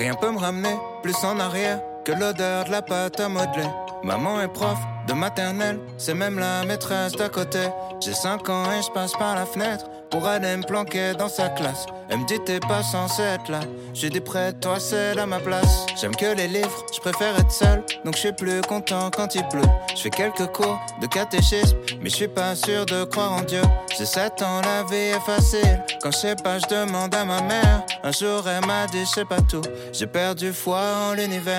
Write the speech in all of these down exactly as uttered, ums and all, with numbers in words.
Rien peut me ramener plus en arrière que l'odeur de la pâte à modeler. Maman est prof de maternelle, c'est même la maîtresse d'à côté. J'ai cinq ans et je passe par la fenêtre pour aller me planquer dans sa classe. Elle me dit t'es pas censé être là. J'ai dit près de toi c'est à ma place. J'aime que les livres, je préfère être seul, donc je suis plus content quand il pleut. Je fais quelques cours de catéchisme, mais je suis pas sûr de croire en Dieu. J'ai sept ans, la vie est facile. Quand je sais pas, je demande à ma mère. Un jour elle m'a dit je sais pas tout. J'ai perdu foi en l'univers.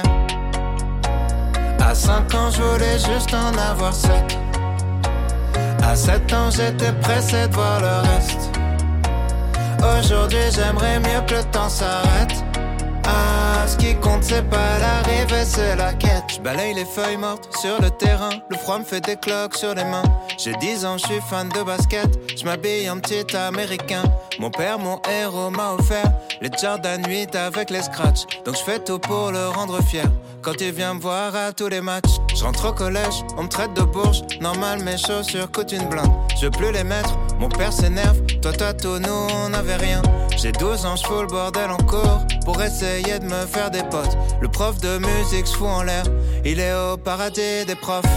À cinq ans, je voulais juste en avoir sept. À sept ans, j'étais pressé de voir le reste. Aujourd'hui, j'aimerais mieux que le temps s'arrête. Ah, ce qui compte, c'est pas l'arrivée, c'est la quête. Je balaye les feuilles mortes sur le terrain. Le froid me fait des cloques sur les mains. J'ai dix ans, je suis fan de basket. Je m'habille en petit américain. Mon père, mon héros, m'a offert les Jordan huit avec les scratchs. Donc je fais tout pour le rendre fier. Quand il vient me voir à tous les matchs, je rentre au collège, on me traite de bourge. Normal, mes chaussures coûtent une blinde. Je veux plus les mettre, mon père s'énerve. Toi t'as tout, nous on n'avait rien. J'ai douze ans, je fous le bordel en cours pour essayer de me faire des potes. Le prof de musique se fout en l'air, il est au paradis des profs.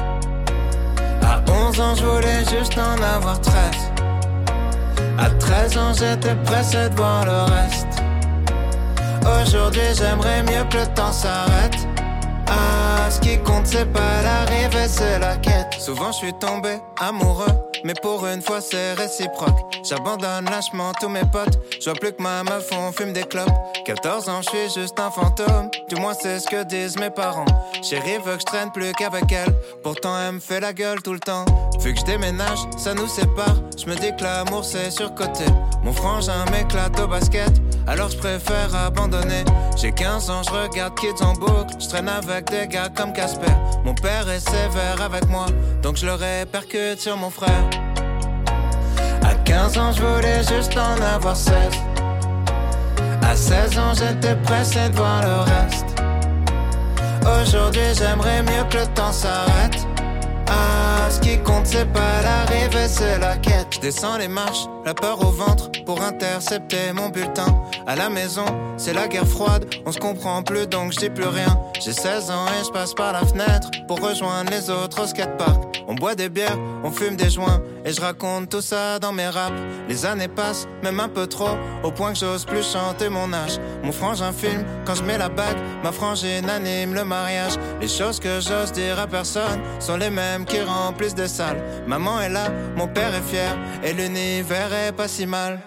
À onze ans, je voulais juste en avoir treize. À treize ans, j'étais pressé de voir le reste. Aujourd'hui, j'aimerais mieux que le temps s'arrête. Ah, ce qui compte, c'est pas l'arrivée, c'est la quête. Souvent, je suis tombé amoureux, mais pour une fois, c'est réciproque. J'abandonne lâchement tous mes potes. Je vois plus que ma meuf, on fume des clopes. quatorze ans, je suis juste un fantôme. Du moins, c'est ce que disent mes parents. Chérie veut que je traîne plus qu'avec elle. Pourtant, elle me fait la gueule tout le temps. Vu que je déménage, ça nous sépare. Je me dis que l'amour, c'est surcoté. Mon frangin m'éclate au basket, alors je préfère abandonner. J'ai quinze ans, je regarde Kids en boucle. Je traîne avec des gars comme Casper. Mon père est sévère avec moi, donc je le répercute sur mon frère. À quinze ans, je voulais juste en avoir seize. À seize ans, j'étais pressé de voir le reste. Aujourd'hui, j'aimerais mieux que le temps s'arrête. Ah, ce qui compte, c'est pas l'arrivée, c'est la quête. Je descends les marches, la peur au ventre, pour intercepter mon bulletin. À la maison, c'est la guerre froide, on se comprend plus donc je dis plus rien. J'ai seize ans et je passe par la fenêtre pour rejoindre les autres au skatepark. On boit des bières, on fume des joints et je raconte tout ça dans mes raps. Les années passent, même un peu trop, au point que j'ose plus chanter mon âge. Mon frangin filme quand je mets la bague, ma frangine anime le mariage. Les choses que j'ose dire à personne sont les mêmes qui remplissent des salles. Maman est là, mon père est fier et l'univers est pas si mal.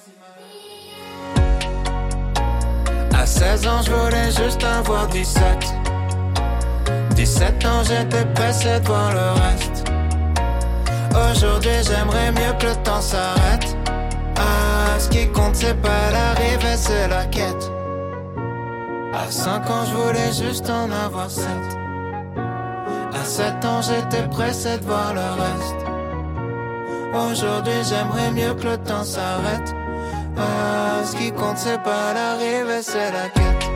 À seize ans, je voulais juste avoir dix-sept. dix-sept ans, j'étais pressé de voir le reste. Aujourd'hui, j'aimerais mieux que le temps s'arrête. Ah, ce qui compte, c'est pas l'arrivée, c'est la quête. À cinq ans, je voulais juste en avoir sept. À sept ans, j'étais pressé de voir le reste. Aujourd'hui, j'aimerais mieux que le temps s'arrête. Ah, ce qui compte, c'est pas l'arrivée, c'est la quête.